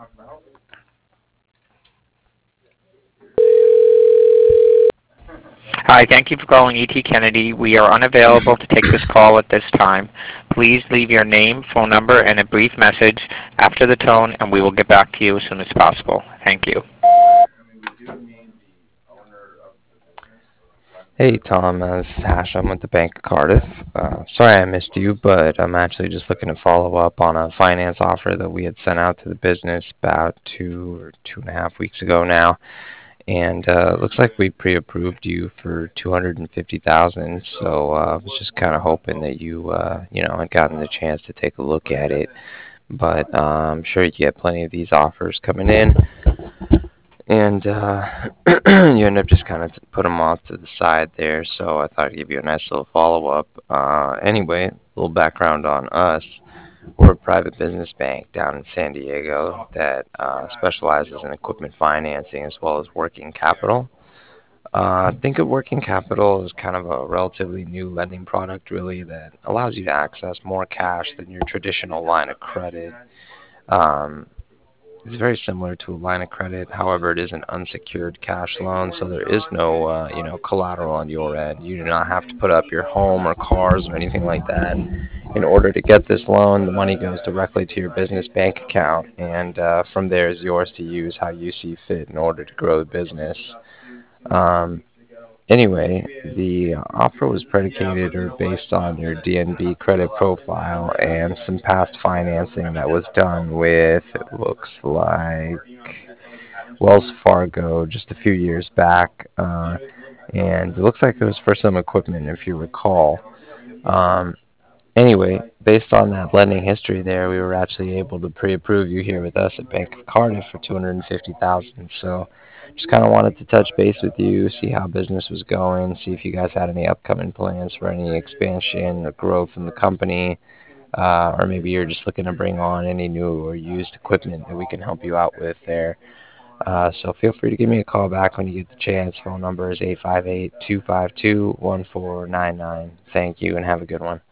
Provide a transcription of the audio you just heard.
Hi, thank you for calling ET Kennedy. We are unavailable to take this call at this time. Please leave your name, phone number, and a brief message after the tone, and we will get back to you as soon as possible. Thank you. Hey Tom, this is Hash. I'm with the Bank of Cardiff. Sorry I missed you, but I'm actually just looking to follow up on a finance offer that we had sent out to the business about 2.5 weeks ago now, and it looks like we pre-approved you for 250,000. So I was just kind of hoping that you had gotten the chance to take a look at it. But I'm sure you get plenty of these offers coming in, and you end up just kind of put them off to the side there. So I thought I'd give you a nice little follow up. Anyway, a little background on us. We're a private business bank down in San Diego that specializes in equipment financing as well as working capital. Think of working capital as kind of a relatively new lending product, really, that allows you to access more cash than your traditional line of credit. Um, it's very similar to a line of credit. However, it is an unsecured cash loan, so there is no, collateral on your end. You do not have to put up your home or cars or anything like that. In order to get this loan, the money goes directly to your business bank account, and from there is yours to use how you see fit in order to grow the business. Um, Anyway, the offer was predicated or based on your DNB credit profile and some past financing that was done with, it looks like, Wells Fargo just a few years back. And it looks like it was for some equipment, if you recall. Um, Anyway, based on that lending history there, we were actually able to pre-approve you here with us at Bank of Cardiff for 250,000. So, just kind of wanted to touch base with you, see how business was going, see if you guys had any upcoming plans for any expansion or growth in the company, or maybe you're just looking to bring on any new or used equipment that we can help you out with there. So feel free to give me a call back when you get the chance. Phone number is 858-252-1499. Thank you and have a good one.